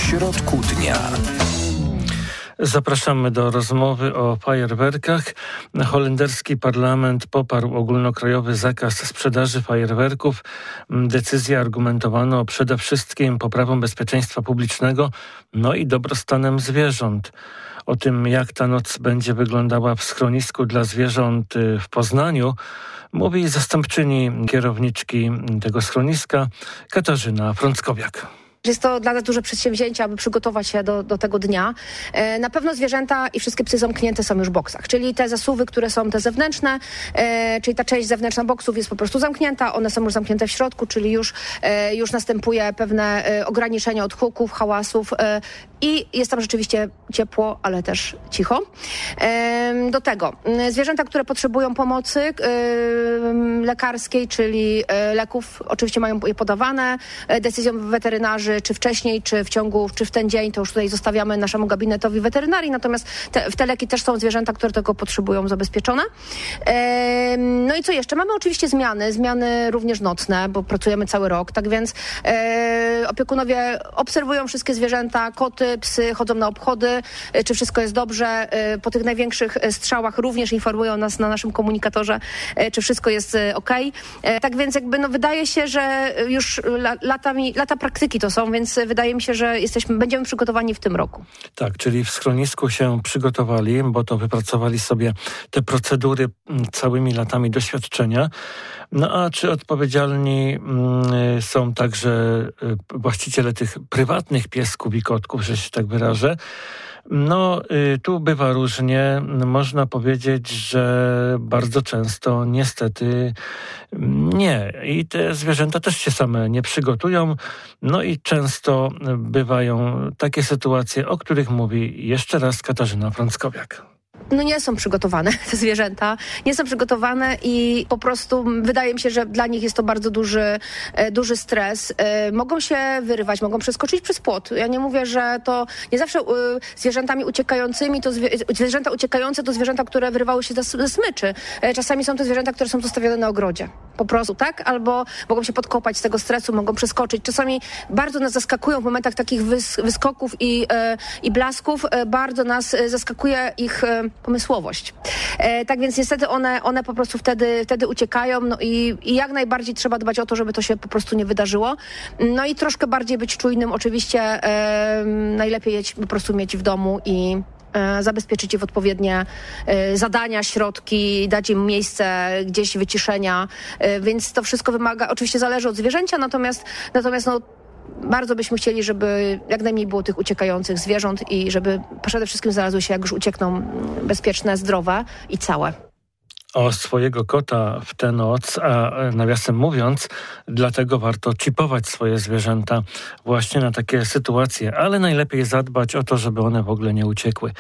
środku dnia. Zapraszamy do rozmowy o fajerwerkach. Holenderski parlament poparł ogólnokrajowy zakaz sprzedaży fajerwerków. Decyzję argumentowano przede wszystkim poprawą bezpieczeństwa publicznego, no i dobrostanem zwierząt. O tym, jak ta noc będzie wyglądała w schronisku dla zwierząt w Poznaniu, mówi zastępczyni kierowniczki tego schroniska Katarzyna Frąckowiak. Jest to dla nas duże przedsięwzięcie, aby przygotować się do tego dnia. Na pewno zwierzęta i wszystkie psy zamknięte są już w boksach, czyli te zasuwy, które są te zewnętrzne, czyli ta część zewnętrzna boksów jest po prostu zamknięta, one są już zamknięte w środku, czyli już następuje pewne ograniczenie od huków, hałasów i jest tam rzeczywiście ciepło, ale też cicho. Do tego zwierzęta, które potrzebują pomocy lekarskiej, czyli leków, oczywiście mają je podawane decyzją weterynarzy, czy wcześniej, czy w ten dzień, to już tutaj zostawiamy naszemu gabinetowi weterynarii, natomiast w te leki też są zwierzęta, które tego potrzebują, zabezpieczone. No i co jeszcze? Mamy oczywiście zmiany również nocne, bo pracujemy cały rok, tak więc opiekunowie obserwują wszystkie zwierzęta, koty, psy, chodzą na obchody, czy wszystko jest dobrze. Po tych największych strzałach również informują nas na naszym komunikatorze, czy wszystko jest okej. Tak więc wydaje się, że już lata praktyki to są, więc wydaje mi się, że będziemy przygotowani w tym roku. Tak, czyli w schronisku się przygotowali, bo to wypracowali sobie te procedury całymi latami doświadczenia. No a czy odpowiedzialni są także właściciele tych prywatnych piesków i kotków, że się tak wyrażę? No, tu bywa różnie. Można powiedzieć, że bardzo często niestety nie. I te zwierzęta też się same nie przygotują. No i często bywają takie sytuacje, o których mówi jeszcze raz Katarzyna Frąckowiak. No nie są przygotowane te zwierzęta, nie są przygotowane i po prostu wydaje mi się, że dla nich jest to bardzo duży stres. Mogą się wyrywać, mogą przeskoczyć przez płot. Ja nie mówię, że to nie zawsze zwierzętami uciekającymi, to zwierzęta uciekające to zwierzęta, które wyrywały się ze smyczy. Czasami są to zwierzęta, które są zostawione na ogrodzie. Po prostu, tak? Albo mogą się podkopać z tego stresu, mogą przeskoczyć. Czasami bardzo nas zaskakują w momentach takich wyskoków i blasków. Bardzo nas zaskakuje ich pomysłowość. Tak więc niestety one po prostu wtedy uciekają, no i jak najbardziej trzeba dbać o to, żeby to się po prostu nie wydarzyło. No i troszkę bardziej być czujnym. Oczywiście najlepiej je po prostu mieć w domu i zabezpieczyć je w odpowiednie zadania, środki, dać im miejsce gdzieś wyciszenia, więc to wszystko wymaga, oczywiście zależy od zwierzęcia, natomiast no bardzo byśmy chcieli, żeby jak najmniej było tych uciekających zwierząt i żeby przede wszystkim znalazły się, jak już uciekną, bezpieczne, zdrowe i całe. O swojego kota w tę noc, a nawiasem mówiąc, dlatego warto chipować swoje zwierzęta właśnie na takie sytuacje, ale najlepiej zadbać o to, żeby one w ogóle nie uciekły.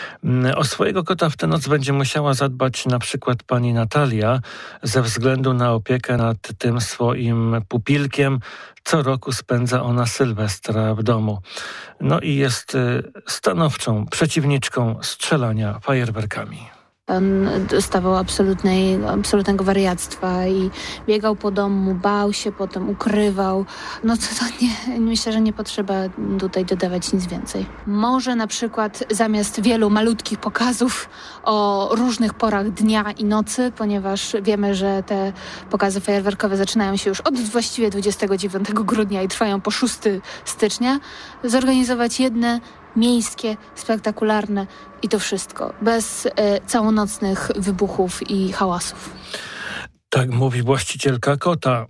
O swojego kota w tę noc będzie musiała zadbać na przykład pani Natalia ze względu na opiekę nad tym swoim pupilkiem. Co roku spędza ona Sylwestra w domu. No i jest stanowczą przeciwniczką strzelania fajerwerkami. On dostawał absolutnego wariactwa i biegał po domu, bał się, potem ukrywał. No to nie, myślę, że nie potrzeba tutaj dodawać nic więcej. Może na przykład zamiast wielu malutkich pokazów o różnych porach dnia i nocy, ponieważ wiemy, że te pokazy fajerwerkowe zaczynają się już od właściwie 29 grudnia i trwają po 6 stycznia, zorganizować jedne miejskie, spektakularne i to wszystko, bez całonocnych wybuchów i hałasów. Tak mówi właścicielka kota,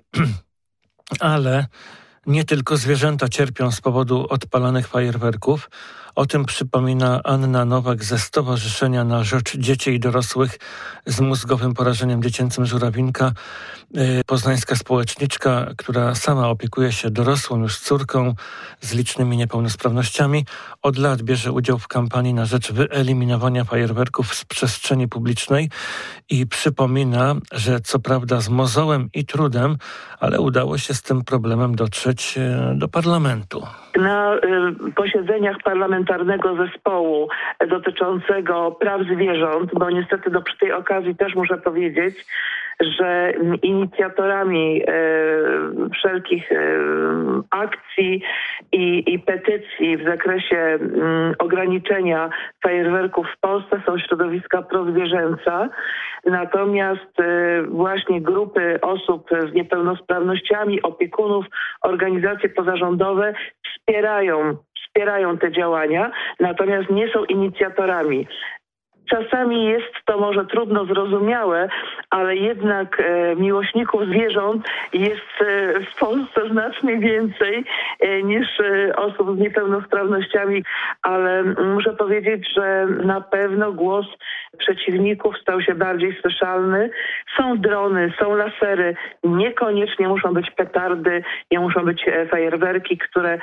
ale nie tylko zwierzęta cierpią z powodu odpalanych fajerwerków. O tym przypomina Anna Nowak ze Stowarzyszenia na Rzecz Dzieci i Dorosłych z mózgowym porażeniem dziecięcym Żurawinka. Poznańska społeczniczka, która sama opiekuje się dorosłą już córką z licznymi niepełnosprawnościami. Od lat bierze udział w kampanii na rzecz wyeliminowania fajerwerków z przestrzeni publicznej i przypomina, że co prawda z mozołem i trudem, ale udało się z tym problemem dotrzeć do parlamentu. Na posiedzeniach parlamentarnego zespołu dotyczącego praw zwierząt, bo niestety przy tej okazji też muszę powiedzieć, że inicjatorami wszelkich akcji i petycji w zakresie ograniczenia fajerwerków w Polsce są środowiska prozwierzęca. Natomiast właśnie grupy osób z niepełnosprawnościami, opiekunów, organizacje pozarządowe wspierają te działania, natomiast nie są inicjatorami. Czasami jest to może trudno zrozumiałe, ale jednak miłośników zwierząt jest w Polsce znacznie więcej niż osób z niepełnosprawnościami, ale muszę powiedzieć, że na pewno głos przeciwników stał się bardziej słyszalny. Są drony, są lasery, niekoniecznie muszą być petardy, nie muszą być fajerwerki, których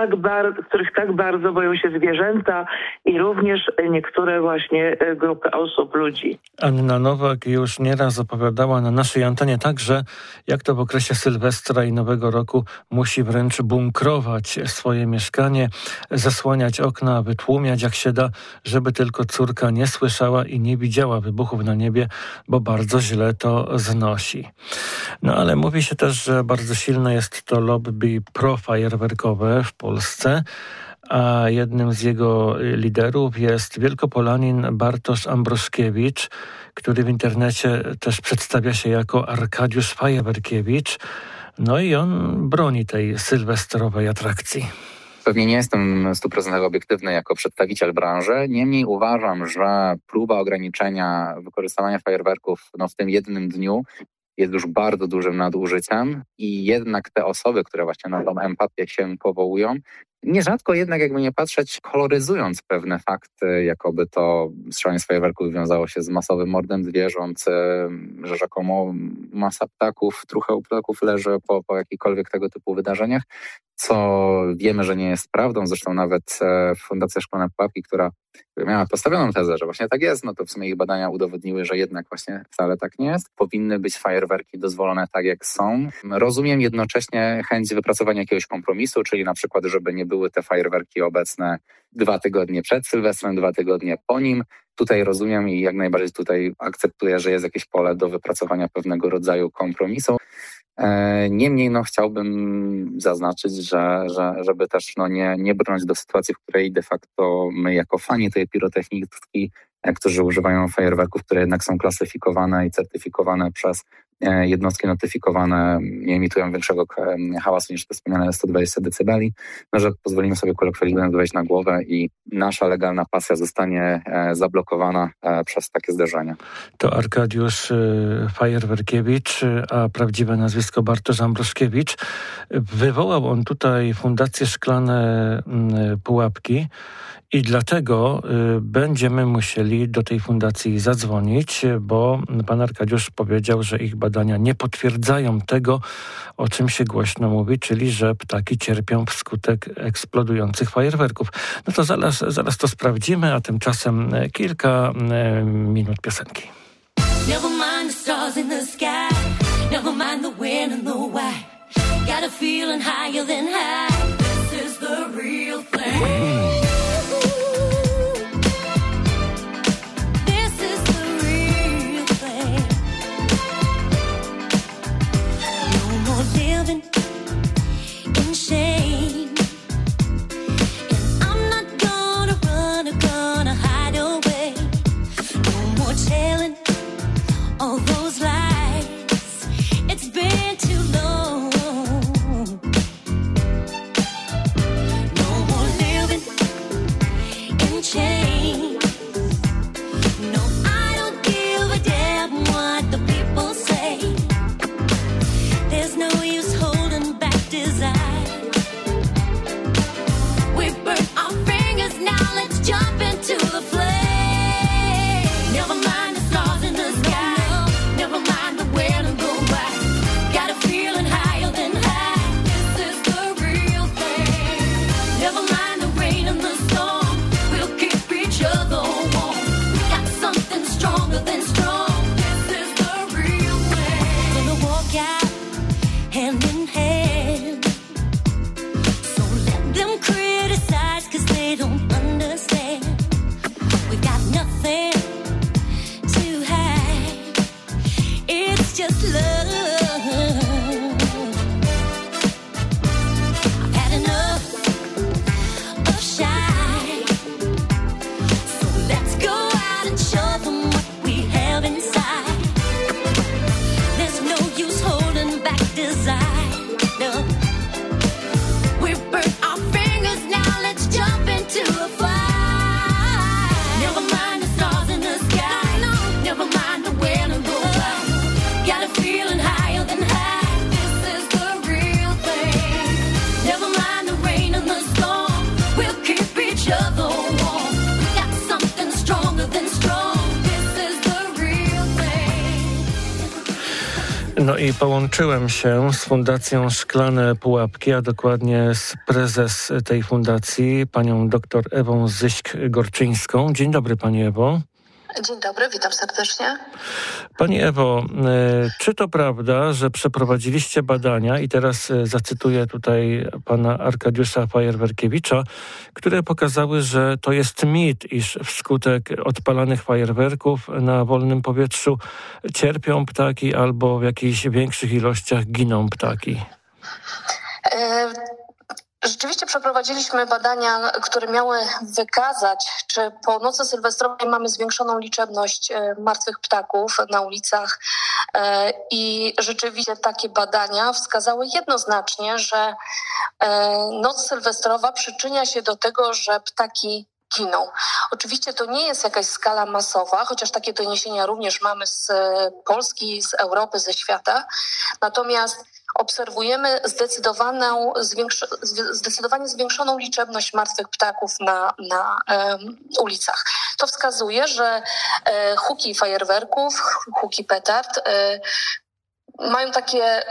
tak bardzo boją się zwierzęta i również niektóre właśnie grupy osób, ludzi. Anna Nowak już nieraz opowiadała na naszej antenie także, jak to w okresie Sylwestra i Nowego Roku musi wręcz bunkrować swoje mieszkanie, zasłaniać okna, wytłumiać jak się da, żeby tylko córka nie słyszała i nie widziała wybuchów na niebie, bo bardzo źle to znosi. No ale mówi się też, że bardzo silne jest to lobby profajerwerkowe w Polsce, a jednym z jego liderów jest Wielkopolanin Bartosz Ambroszkiewicz, który w internecie też przedstawia się jako Arkadiusz Fajerwerkiewicz. No i on broni tej sylwestrowej atrakcji. Pewnie nie jestem 100% obiektywny jako przedstawiciel branży, niemniej uważam, że próba ograniczenia wykorzystywania fajerwerków w tym jednym dniu jest już bardzo dużym nadużyciem i jednak te osoby, które właśnie na tą empatię się powołują, nierzadko jednak, jakby nie patrzeć, koloryzując pewne fakty, jakoby to strzelanie z fajerwerków wiązało się z masowym mordem zwierząt, że rzekomo masa ptaków, trucheł ptaków leży po jakichkolwiek tego typu wydarzeniach, co wiemy, że nie jest prawdą. Zresztą nawet Fundacja Szklane Pułapki, która miała postawioną tezę, że właśnie tak jest, no to w sumie ich badania udowodniły, że jednak właśnie wcale tak nie jest. Powinny być fajerwerki dozwolone tak, jak są. Rozumiem jednocześnie chęć wypracowania jakiegoś kompromisu, czyli na przykład, żeby nie były te fajerwerki obecne 2 tygodnie przed Sylwestrem, 2 tygodnie po nim. Tutaj rozumiem i jak najbardziej tutaj akceptuję, że jest jakieś pole do wypracowania pewnego rodzaju kompromisu. Niemniej chciałbym zaznaczyć, żeby też nie brnąć do sytuacji, w której de facto my jako fani tej pirotechniki, którzy używają fajerwerków, które jednak są klasyfikowane i certyfikowane przez jednostki notyfikowane, nie emitują większego hałasu niż te wspomniane 120 dB, że pozwolimy sobie kolokwialnie wejść na głowę i nasza legalna pasja zostanie zablokowana przez takie zdarzenia. To Arkadiusz Fajerwerkiewicz, a prawdziwe nazwisko Bartosz Ambroszkiewicz. Wywołał on tutaj Fundację Szklane Pułapki i dlatego będziemy musieli do tej fundacji zadzwonić, bo pan Arkadiusz powiedział, że ich badania nie potwierdzają tego, o czym się głośno mówi, czyli że ptaki cierpią wskutek eksplodujących fajerwerków. No to zaraz to sprawdzimy, a tymczasem kilka minut piosenki. Never mind the stars in the sky, never mind the wind and the why. Got a feeling higher than high. This is the real thing. No i połączyłem się z Fundacją Szklane Pułapki, a dokładnie z prezes tej fundacji, panią dr Ewą Zyśk-Gorczyńską. Dzień dobry, pani Ewo. Dzień dobry, witam serdecznie. Pani Ewo, czy to prawda, że przeprowadziliście badania, i teraz zacytuję tutaj pana Arkadiusza Fajerwerkiewicza, które pokazały, że to jest mit, iż wskutek odpalanych fajerwerków na wolnym powietrzu cierpią ptaki albo w jakichś większych ilościach giną ptaki? Rzeczywiście przeprowadziliśmy badania, które miały wykazać, czy po nocy sylwestrowej mamy zwiększoną liczebność martwych ptaków na ulicach i rzeczywiście takie badania wskazały jednoznacznie, że noc sylwestrowa przyczynia się do tego, że ptaki giną. Oczywiście to nie jest jakaś skala masowa, chociaż takie doniesienia również mamy z Polski, z Europy, ze świata. Natomiast obserwujemy zdecydowanie zwiększoną liczebność martwych ptaków na ulicach. To wskazuje, że huki fajerwerków, huki petard mają takie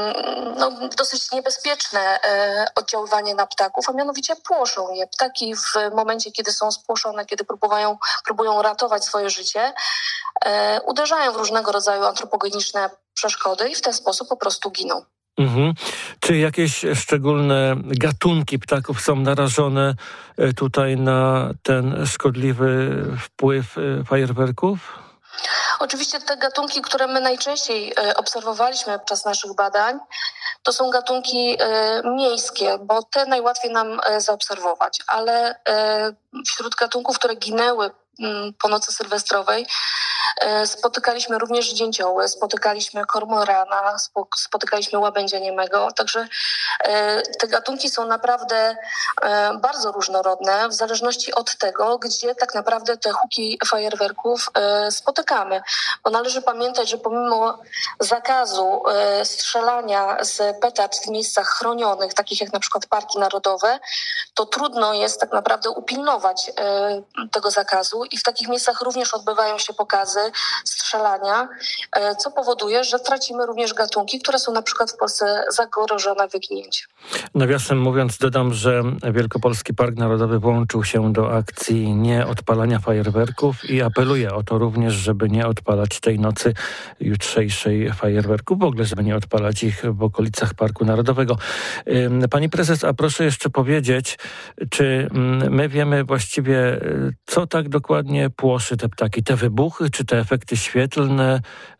dosyć niebezpieczne oddziaływanie na ptaków, a mianowicie płoszą je. Ptaki w momencie, kiedy są spłoszone, kiedy próbują ratować swoje życie, uderzają w różnego rodzaju antropogeniczne przeszkody i w ten sposób po prostu giną. Mhm. Czy jakieś szczególne gatunki ptaków są narażone tutaj na ten szkodliwy wpływ fajerwerków? Oczywiście te gatunki, które my najczęściej obserwowaliśmy podczas naszych badań, to są gatunki miejskie, bo te najłatwiej nam zaobserwować, ale wśród gatunków, które ginęły po nocy sylwestrowej, spotykaliśmy również dzięcioły, spotykaliśmy kormorana, spotykaliśmy łabędzia niemego, także te gatunki są naprawdę bardzo różnorodne w zależności od tego, gdzie tak naprawdę te huki fajerwerków spotykamy. Bo należy pamiętać, że pomimo zakazu strzelania z petard w miejscach chronionych, takich jak na przykład parki narodowe, to trudno jest tak naprawdę upilnować tego zakazu i w takich miejscach również odbywają się pokazy strzelania, co powoduje, że tracimy również gatunki, które są na przykład w Polsce zagrożone wyginięciem. Nawiasem mówiąc, dodam, że Wielkopolski Park Narodowy włączył się do akcji nieodpalania fajerwerków i apeluje o to również, żeby nie odpalać tej nocy jutrzejszej fajerwerków, w ogóle żeby nie odpalać ich w okolicach Parku Narodowego. Pani prezes, a proszę jeszcze powiedzieć, czy my wiemy właściwie, co tak dokładnie płoszy te ptaki? Te wybuchy, czy te efekty świetlne?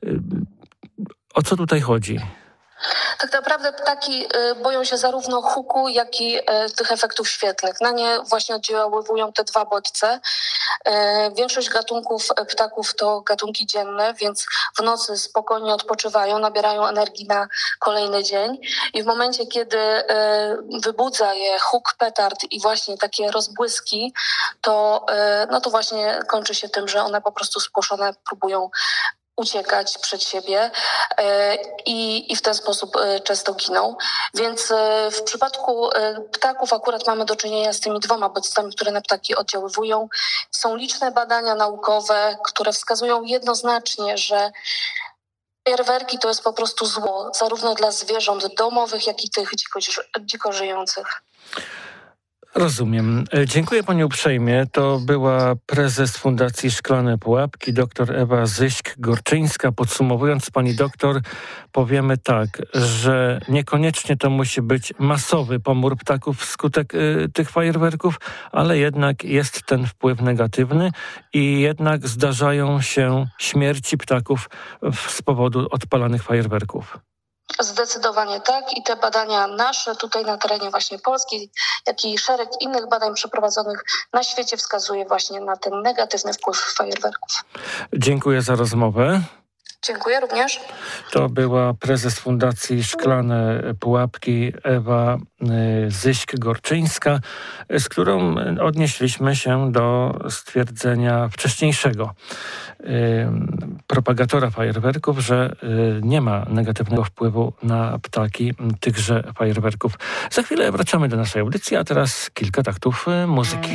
O co tutaj chodzi? Tak naprawdę ptaki boją się zarówno huku, jak i tych efektów świetlnych. Na nie właśnie oddziaływują te dwa bodźce. Większość gatunków ptaków to gatunki dzienne, więc w nocy spokojnie odpoczywają, nabierają energii na kolejny dzień i w momencie, kiedy wybudza je huk petard i właśnie takie rozbłyski, to właśnie kończy się tym, że one po prostu spłoszone próbują uciekać przed siebie i w ten sposób często giną. Więc w przypadku ptaków akurat mamy do czynienia z tymi dwoma bodźcami, które na ptaki oddziaływują. Są liczne badania naukowe, które wskazują jednoznacznie, że fajerwerki to jest po prostu zło, zarówno dla zwierząt domowych, jak i tych dziko żyjących. Rozumiem. Dziękuję pani uprzejmie. To była prezes Fundacji Szklane Pułapki, dr Ewa Zyśk-Gorczyńska. Podsumowując, pani doktor, powiemy tak, że niekoniecznie to musi być masowy pomór ptaków wskutek tych fajerwerków, ale jednak jest ten wpływ negatywny i jednak zdarzają się śmierci ptaków z powodu odpalanych fajerwerków. Zdecydowanie tak i te badania nasze tutaj na terenie właśnie Polski, jak i szereg innych badań przeprowadzonych na świecie wskazuje właśnie na ten negatywny wpływ fajerwerków. Dziękuję za rozmowę. Dziękuję również. To była prezes Fundacji Szklane Pułapki Ewa Zyśk-Gorczyńska, z którą odnieśliśmy się do stwierdzenia wcześniejszego propagatora fajerwerków, że nie ma negatywnego wpływu na ptaki tychże fajerwerków. Za chwilę wracamy do naszej audycji, a teraz kilka taktów muzyki.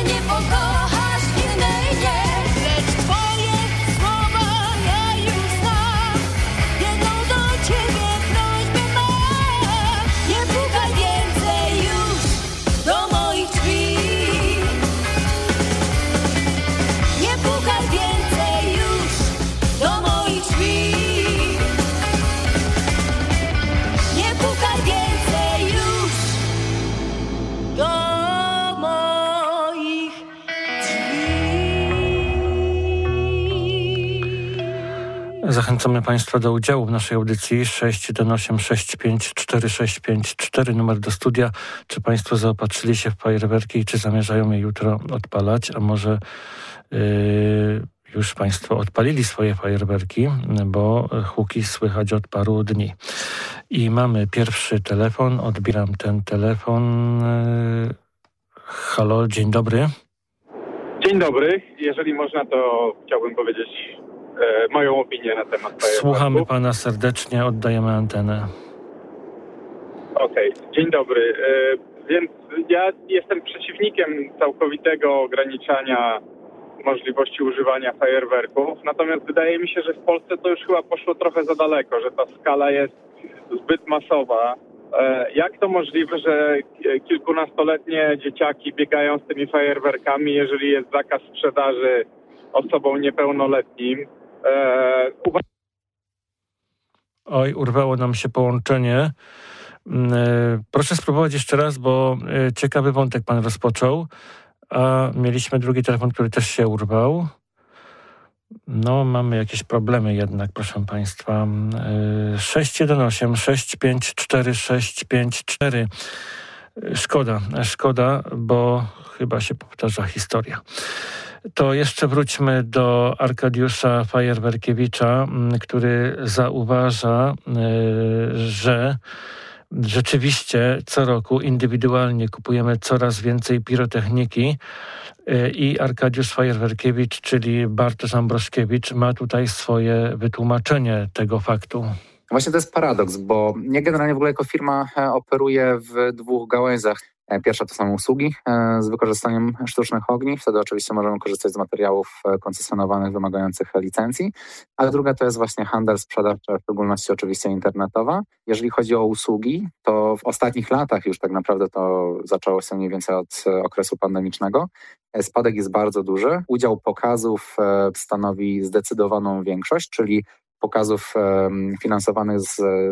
nie pokochasz innej, nie. Lecz twoje słowa ja już znam. Jedną do ciebie prośbę mam. Nie pukaj więcej już do moich drzwi. Nie pukaj więcej już do moich drzwi. Nie pukaj więcej już do moich drzwi. Zachęcamy Państwa do udziału w naszej audycji 618654654, numer do studia. Czy Państwo zaopatrzyli się w fajerwerki i czy zamierzają je jutro odpalać, a może już Państwo odpalili swoje fajerwerki, bo huki słychać od paru dni. I mamy pierwszy telefon, odbieram ten telefon. Halo, dzień dobry. Dzień dobry. Jeżeli można, to chciałbym powiedzieć moją opinię na temat fajerwerków. Słuchamy Pana serdecznie, oddajemy antenę. Okej, dzień dobry. Więc ja jestem przeciwnikiem całkowitego ograniczania możliwości używania fajerwerków. Natomiast wydaje mi się, że w Polsce to już chyba poszło trochę za daleko, że ta skala jest zbyt masowa. Jak to możliwe, że kilkunastoletnie dzieciaki biegają z tymi fajerwerkami, jeżeli jest zakaz sprzedaży osobom niepełnoletnim? Oj, urwało nam się połączenie. Proszę spróbować jeszcze raz, bo ciekawy wątek Pan rozpoczął, a mieliśmy drugi telefon, który też się urwał. No, mamy jakieś problemy jednak, proszę Państwa. 618-654-654. Szkoda, bo chyba się powtarza historia. To jeszcze wróćmy do Arkadiusza Fajerwerkiewicza, który zauważa, że rzeczywiście co roku indywidualnie kupujemy coraz więcej pirotechniki i Arkadiusz Fajerwerkiewicz, czyli Bartosz Ambroszkiewicz, ma tutaj swoje wytłumaczenie tego faktu. Właśnie to jest paradoks, bo ja generalnie w ogóle jako firma operuję w dwóch gałęziach. Pierwsza to są usługi z wykorzystaniem sztucznych ogni. Wtedy oczywiście możemy korzystać z materiałów koncesjonowanych wymagających licencji. A druga to jest właśnie handel, sprzedaż, w szczególności oczywiście internetowa. Jeżeli chodzi o usługi, to w ostatnich latach już tak naprawdę to zaczęło się mniej więcej od okresu pandemicznego. Spadek jest bardzo duży. Udział pokazów stanowi zdecydowaną większość, czyli pokazów finansowanych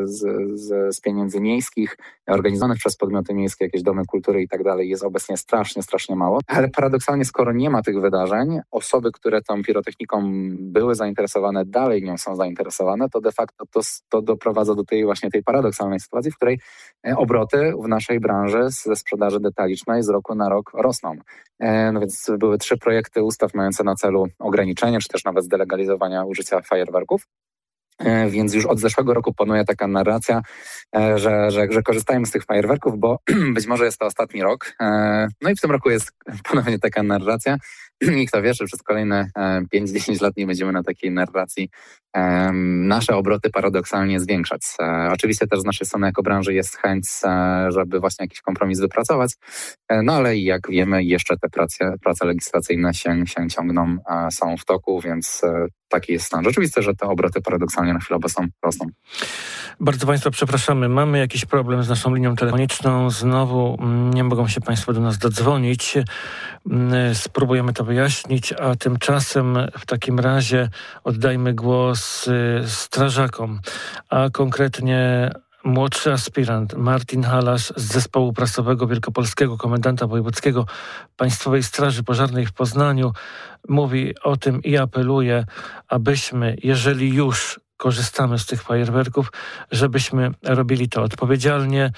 z pieniędzy miejskich, organizowanych przez podmioty miejskie, jakieś domy kultury i tak dalej, jest obecnie strasznie mało. Ale paradoksalnie, skoro nie ma tych wydarzeń, osoby, które tą pirotechniką były zainteresowane, dalej nią są zainteresowane, to de facto to doprowadza do tej paradoksalnej sytuacji, w której obroty w naszej branży ze sprzedaży detalicznej z roku na rok rosną. No więc były 3 projekty ustaw mające na celu ograniczenie, czy też nawet zdelegalizowania użycia fajerwerków. Więc już od zeszłego roku panuje taka narracja, że korzystajmy z tych fajerwerków, bo być może jest to ostatni rok. No i w tym roku jest ponownie taka narracja. I kto wie, że przez kolejne 5-10 lat nie będziemy na takiej narracji nasze obroty paradoksalnie zwiększać. Oczywiście też z naszej strony jako branży jest chęć, żeby właśnie jakiś kompromis wypracować, no ale jak wiemy, jeszcze te prace legislacyjne się ciągną, są w toku, więc taki jest stan. Rzeczywiście, że te obroty paradoksalnie na chwilę obecną rosną. Bardzo Państwa przepraszamy, mamy jakiś problem z naszą linią telefoniczną. Znowu nie mogą się Państwo do nas dodzwonić. Spróbujemy to wyjaśnić, a tymczasem w takim razie oddajmy głos strażakom, a konkretnie młodszy aspirant Martin Halasz z Zespołu Prasowego Wielkopolskiego Komendanta Wojewódzkiego Państwowej Straży Pożarnej w Poznaniu mówi o tym i apeluje, abyśmy, jeżeli już korzystamy z tych fajerwerków, żebyśmy robili to odpowiedzialnie,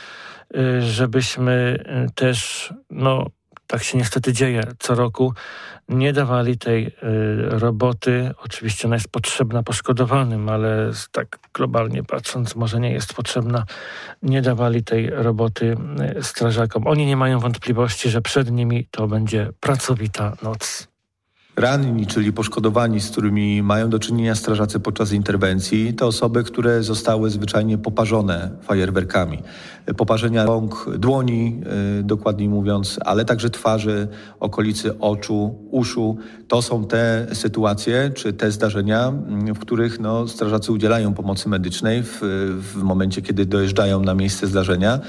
żebyśmy też, tak się niestety dzieje co roku, nie dawali tej roboty. Oczywiście ona jest potrzebna poszkodowanym, ale tak globalnie patrząc może nie jest potrzebna. Nie dawali tej roboty strażakom. Oni nie mają wątpliwości, że przed nimi to będzie pracowita noc. Ranni, czyli poszkodowani, z którymi mają do czynienia strażacy podczas interwencji, to osoby, które zostały zwyczajnie poparzone fajerwerkami. Poparzenia rąk, dłoni, dokładniej mówiąc, ale także twarzy, okolicy oczu, uszu. To są te sytuacje, czy te zdarzenia, w których strażacy udzielają pomocy medycznej w momencie, kiedy dojeżdżają na miejsce zdarzenia,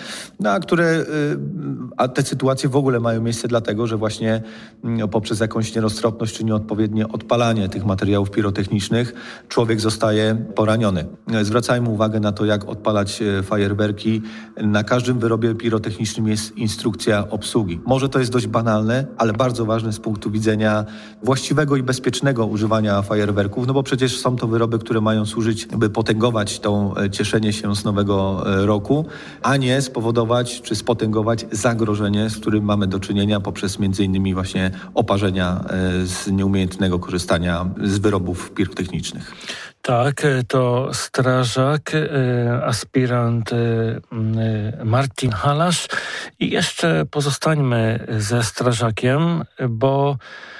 a te sytuacje w ogóle mają miejsce dlatego, że właśnie poprzez jakąś nieroztropność czy nieodpowiednie odpalanie tych materiałów pirotechnicznych człowiek zostaje poraniony. Zwracajmy uwagę na to, jak odpalać fajerwerki. Na każdym wyrobie pirotechnicznym jest instrukcja obsługi. Może to jest dość banalne, ale bardzo ważne z punktu widzenia właściwego i bezpiecznego używania fajerwerków, bo przecież są to wyroby, które mają służyć, by potęgować to cieszenie się z nowego roku, a nie spowodować czy spotęgować zagrożenie, z którym mamy do czynienia poprzez m.in. właśnie oparzenia z nieumiejętnego korzystania z wyrobów pirotechnicznych. Tak, to strażak, aspirant Martin Halasz. I jeszcze pozostańmy ze strażakiem, bo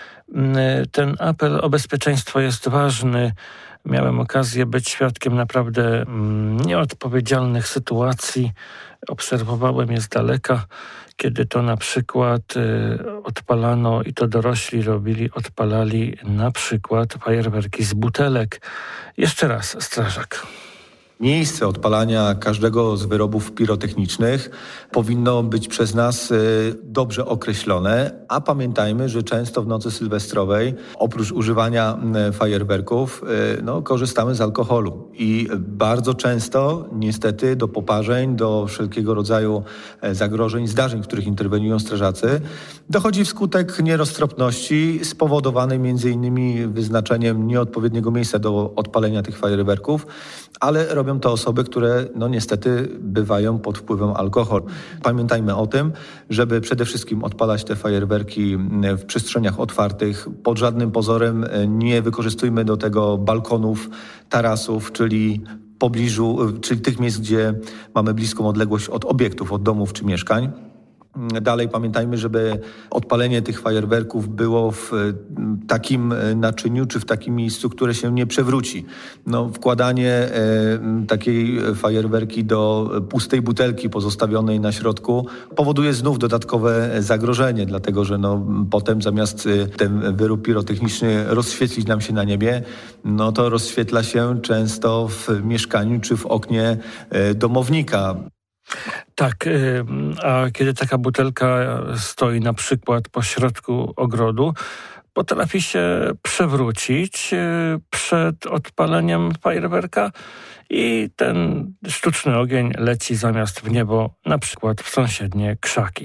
ten apel o bezpieczeństwo jest ważny. Miałem okazję być świadkiem naprawdę nieodpowiedzialnych sytuacji. Obserwowałem je z daleka, kiedy to na przykład odpalano, i to dorośli odpalali na przykład fajerwerki z butelek. Jeszcze raz, strażak. Miejsce odpalania każdego z wyrobów pirotechnicznych powinno być przez nas dobrze określone, a pamiętajmy, że często w nocy sylwestrowej oprócz używania fajerwerków korzystamy z alkoholu i bardzo często niestety do poparzeń, do wszelkiego rodzaju zagrożeń, zdarzeń, w których interweniują strażacy, dochodzi wskutek nieroztropności spowodowanej m.in. wyznaczeniem nieodpowiedniego miejsca do odpalenia tych fajerwerków, ale robią to osoby, które niestety bywają pod wpływem alkoholu. Pamiętajmy o tym, żeby przede wszystkim odpalać te fajerwerki w przestrzeniach otwartych. Pod żadnym pozorem nie wykorzystujmy do tego balkonów, tarasów, czyli tych miejsc, gdzie mamy bliską odległość od obiektów, od domów czy mieszkań. Dalej pamiętajmy, żeby odpalenie tych fajerwerków było w takim naczyniu czy w takim miejscu, które się nie przewróci. Wkładanie takiej fajerwerki do pustej butelki pozostawionej na środku powoduje znów dodatkowe zagrożenie, dlatego że potem zamiast ten wyrób pirotechniczny rozświetlić nam się na niebie, to rozświetla się często w mieszkaniu czy w oknie domownika. Tak, a kiedy taka butelka stoi na przykład pośrodku ogrodu, potrafi się przewrócić przed odpaleniem fajerwerka i ten sztuczny ogień leci zamiast w niebo, na przykład w sąsiednie krzaki.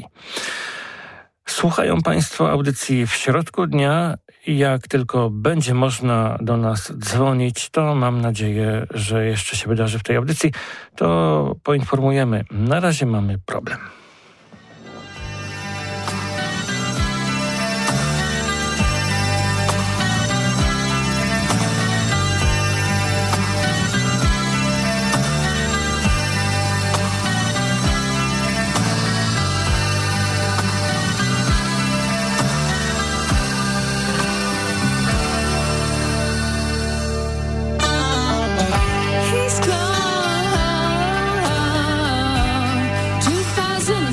Słuchają Państwo audycji w środku dnia. Jak tylko będzie można do nas dzwonić, to mam nadzieję, że jeszcze się wydarzy w tej audycji, to poinformujemy. Na razie mamy problem. He's gone. 2000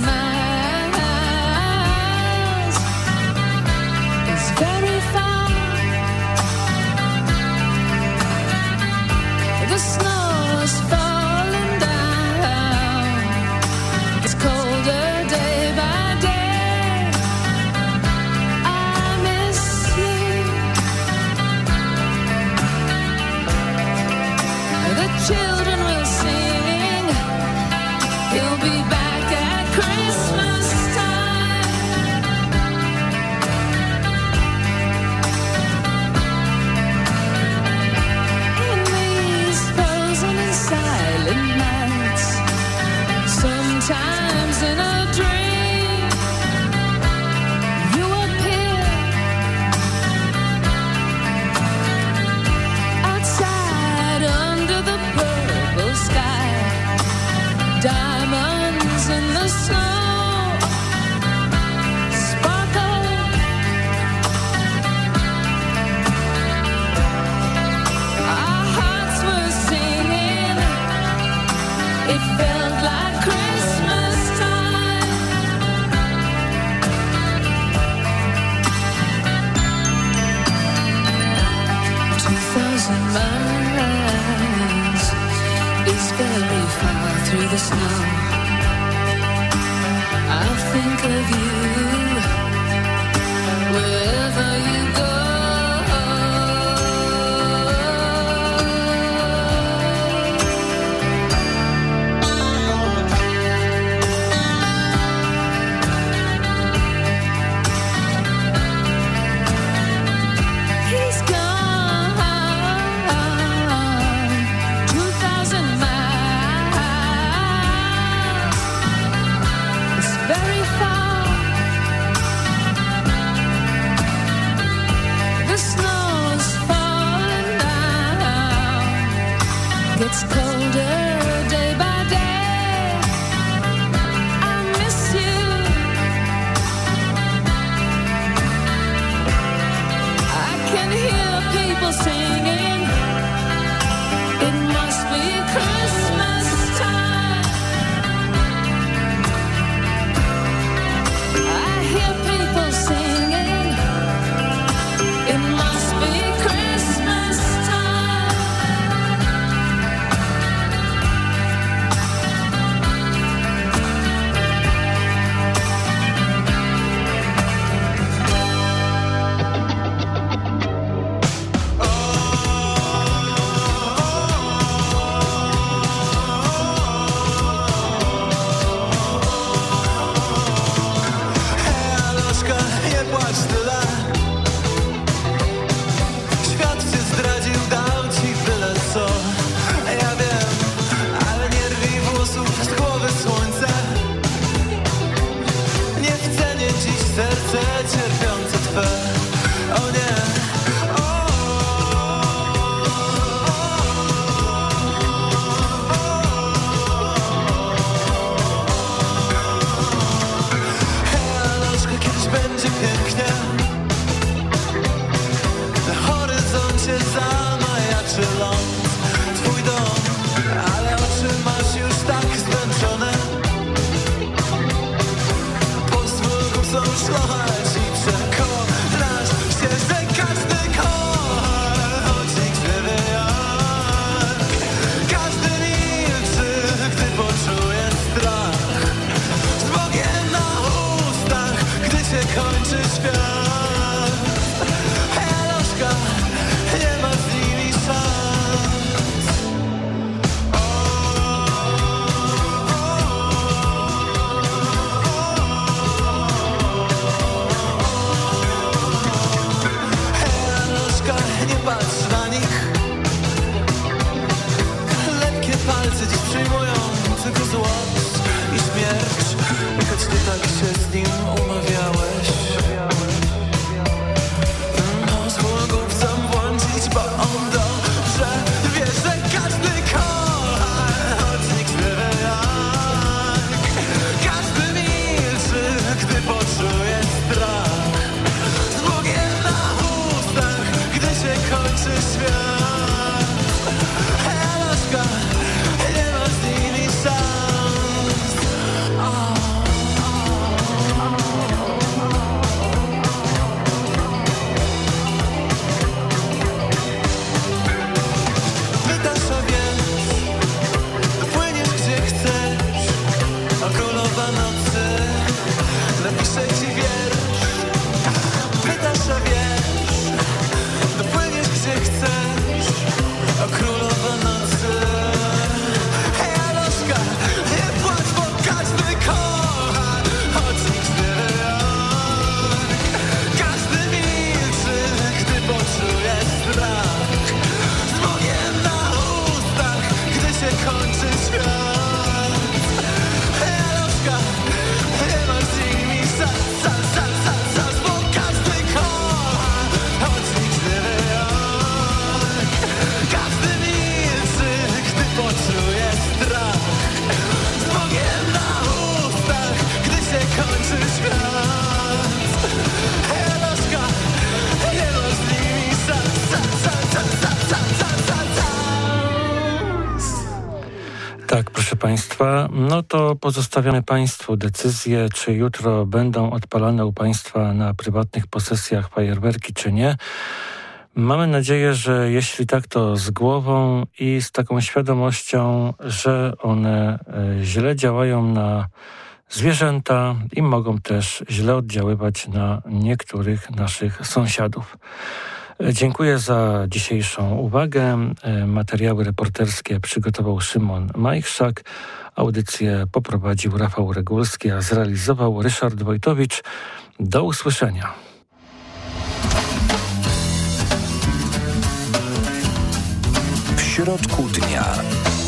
2,000 miles is very far through the snow. I'll think of you wherever you go. It's colder day by day. I miss you. I can hear people singing. It must be Christmas time. I hear people singing. It must be Christmas time. Tak, proszę Państwa, no to pozostawiamy Państwu decyzję, czy jutro będą odpalane u Państwa na prywatnych posesjach fajerwerki, czy nie. Mamy nadzieję, że jeśli tak, to z głową i z taką świadomością, że one źle działają na zwierzęta i mogą też źle oddziaływać na niektórych naszych sąsiadów. Dziękuję za dzisiejszą uwagę. Materiały reporterskie przygotował Szymon Majchrzak. Audycję poprowadził Rafał Regulski, a zrealizował Ryszard Wojtowicz. Do usłyszenia. W środku dnia.